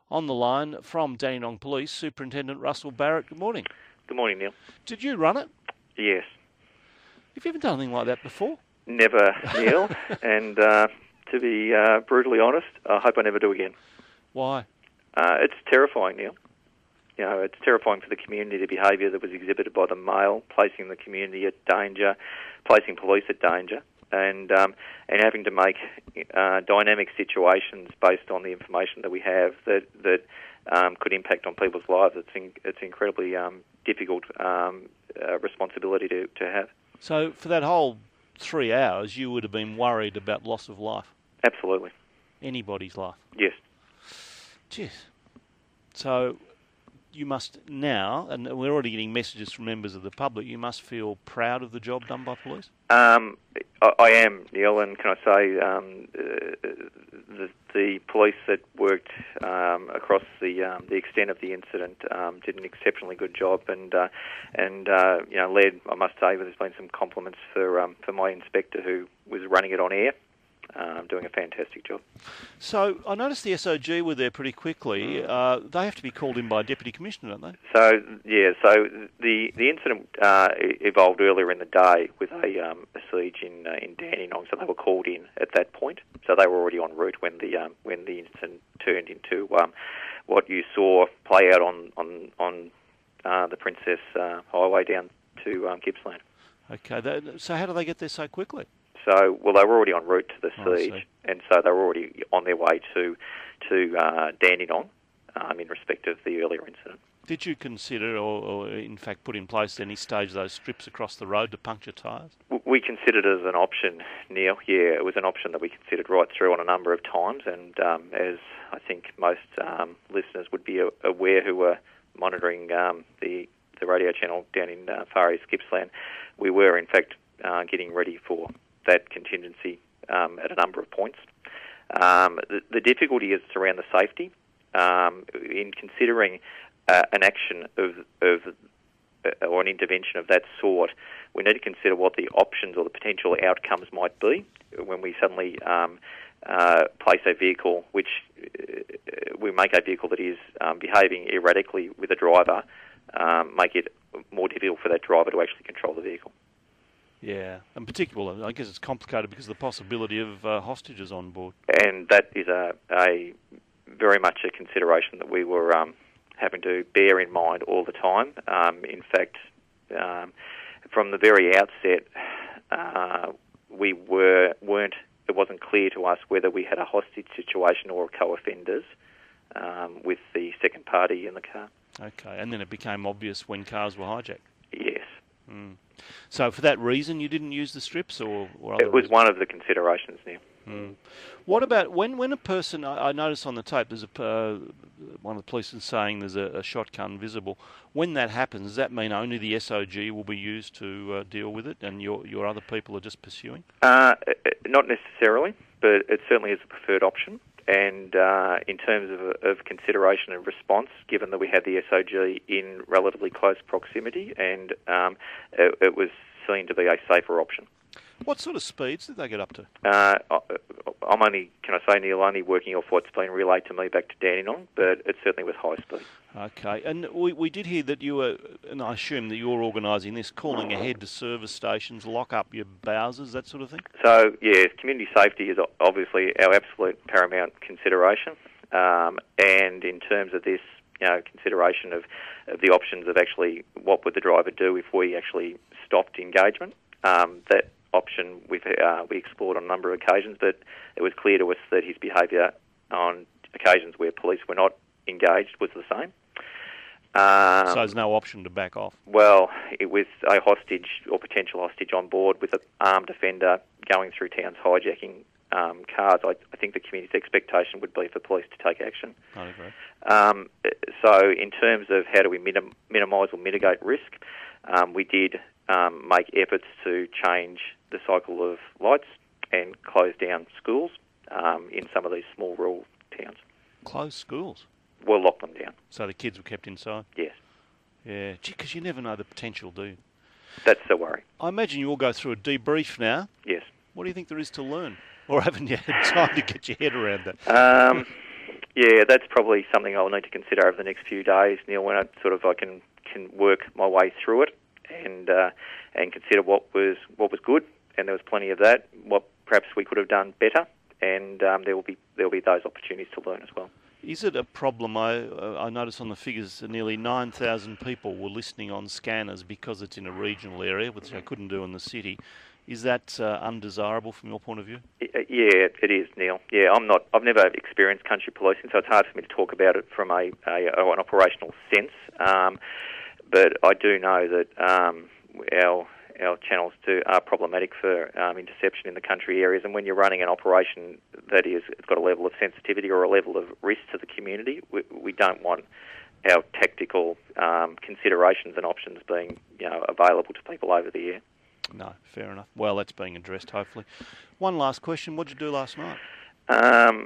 On the line from Dandenong Police, Superintendent Russell Barrett. Good morning. Good morning, Neil. Did you run it? Yes. Have you ever done anything like that before? Never, Neil. And to be brutally honest, I hope I never do again. Why? It's terrifying, Neil. You know, it's terrifying for the community, the behaviour that was exhibited by the male, placing the community at danger, placing police at danger, and having to make dynamic situations based on the information that we have that could impact on people's lives. It's incredibly difficult responsibility to have. So for that whole 3 hours, you would have been worried about loss of life? Absolutely. Anybody's life? Yes. Jeez. So you must now, and we're already getting messages from members of the public, you must feel proud of the job done by police? I am, Neil, and can I say the police that worked across the extent of the incident did an exceptionally good job, and led, I must say, there's been some compliments for my inspector who was running it on air. Doing a fantastic job. So I noticed the SOG were there pretty quickly. They have to be called in by a Deputy Commissioner, don't they? So the incident evolved earlier in the day with a siege in Dandenong, so they were called in at that point. So they were already en route when the incident turned into what you saw play out on the Princess Highway down to Gippsland. Okay, so how do they get there so quickly? So, well, they were already en route to the siege, and so they were already on their way to Dandenong in respect of the earlier incident. Did you consider, or in fact put in place any stage those strips across the road to puncture tyres? We considered it as an option, Neil. Yeah, it was an option that we considered right through on a number of times, and as I think most listeners would be aware who were monitoring the radio channel down in Far East Gippsland, we were in fact getting ready for that contingency at a number of points. The difficulty is around the safety. In considering an action or an intervention of that sort, we need to consider what the options or the potential outcomes might be when we suddenly place a vehicle, which we make a vehicle that is behaving erratically with a driver, make it more difficult for that driver to actually control the vehicle. Yeah, and particularly, I guess it's complicated because of the possibility of hostages on board. And that is a very much a consideration that we were having to bear in mind all the time. In fact, from the very outset, it wasn't clear to us whether we had a hostage situation or co-offenders with the second party in the car. Okay, and then it became obvious when cars were hijacked? Yes. Mm. So for that reason, you didn't use the strips, or other it was reasons? One of the considerations, Neil. Mm. What about when a person? I noticed on the tape there's one of the police is saying there's a shotgun visible. When that happens, does that mean only the SOG will be used to deal with it, and your other people are just pursuing? Not necessarily, but it certainly is a preferred option. And in terms of consideration and response, given that we had the SOG in relatively close proximity, and it was seen to be a safer option. What sort of speeds did they get up to? I'm only, can I say, Neil, only working off what's been relayed to me back to Dandenong, but it certainly was high speed. Okay, and we did hear that you were, and I assume that you were organising this, calling ahead to service stations, lock up your Bowsers, that sort of thing? So, yeah, community safety is obviously our absolute paramount consideration, and in terms of this, consideration of the options of actually what would the driver do if we actually stopped engagement, that option we explored on a number of occasions, but it was clear to us that his behaviour on occasions where police were not engaged was the same. So there's no option to back off? Well, with a hostage or potential hostage on board with an armed offender going through towns hijacking cars, I think the community's expectation would be for police to take action. I agree. So in terms of how do we minimise or mitigate risk, we did make efforts to change the cycle of lights and close down schools in some of these small rural towns. Close schools? We'll lock them down. So the kids were kept inside? Yes. Yeah, because you never know the potential, do you? That's the worry. I imagine you all go through a debrief now. Yes. What do you think there is to learn? Or haven't you had time to get your head around that? Yeah, that's probably something I'll need to consider over the next few days, Neil, when I can work my way through it and consider what was good, and there was plenty of that. What perhaps we could have done better, and there will be those opportunities to learn as well. Is it a problem? I noticed on the figures that nearly 9,000 people were listening on scanners because it's in a regional area, which I couldn't do in the city. Is that undesirable from your point of view? Yeah, it is, Neil. Yeah, I've never experienced country policing, so it's hard for me to talk about it from an operational sense. But I do know that our channels are problematic for interception in the country areas, and when you're running an operation that it's got a level of sensitivity or a level of risk to the community, we don't want our tactical considerations and options being available to people over the air. No, fair enough. Well, that's being addressed, hopefully. One last question. What did you do last night? I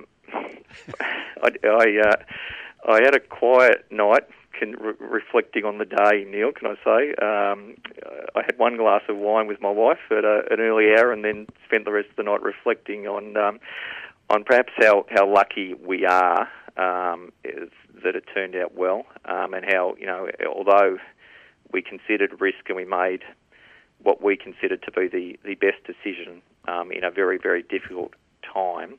had a quiet night, reflecting on the day, Neil, can I say. I had one glass of wine with my wife at an early hour, and then spent the rest of the night reflecting on perhaps how lucky we are that it turned out well, and how, although we considered risk and we made what we considered to be the best decision in a very, very difficult time,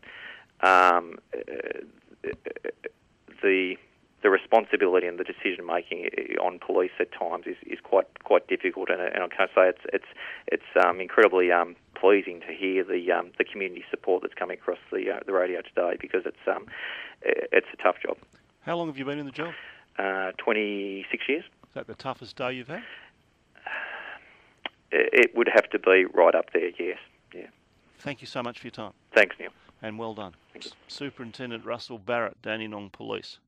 the responsibility and the decision making on police at times is quite difficult, and I can say it's incredibly pleasing to hear the community support that's coming across the radio today, because it's a tough job. How long have you been in the job? 26 years. Is that the toughest day you've had? It would have to be right up there, yes. Yeah. Thank you so much for your time. Thanks, Neil. And well done. Thank you. Superintendent Russell Barrett, Dandenong Police.